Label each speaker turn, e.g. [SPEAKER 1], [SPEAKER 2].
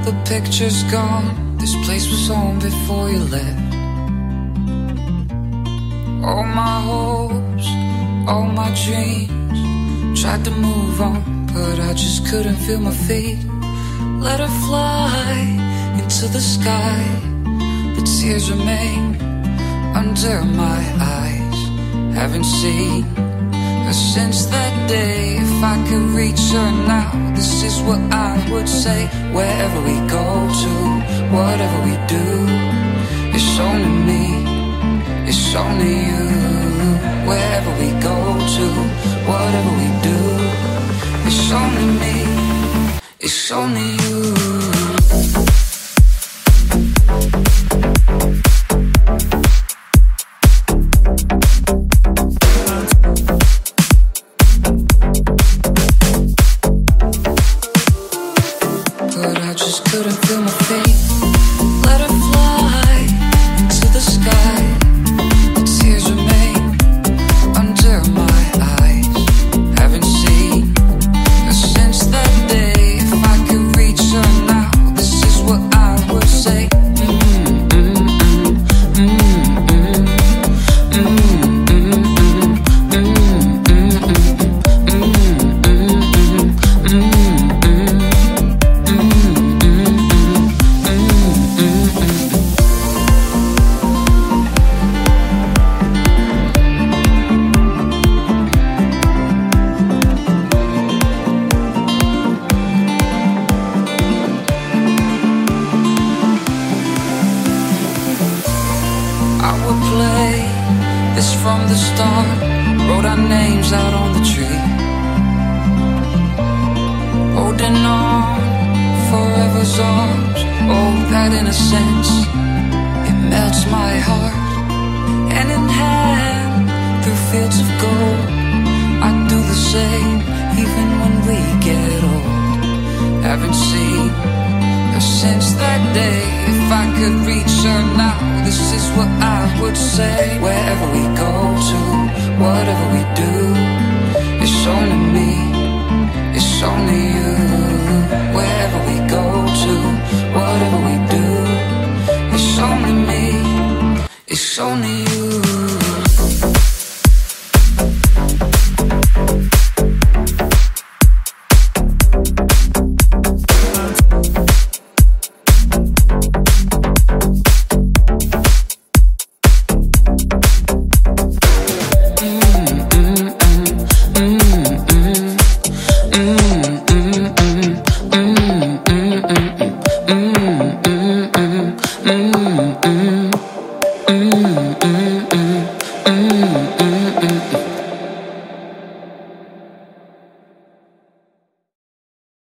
[SPEAKER 1] the picture's gone. This place was home before you left. All my hopes, all my dreams, tried to move on, but I just couldn't feel my feet. Let her fly into the sky, but tears remain under my eyes. Haven't seen her since that day. If I could reach her now, this is what I would say. Wherever we go to, whatever we do, it's only me, it's only you. Wherever we go to, whatever we do, it's only me, it's only you.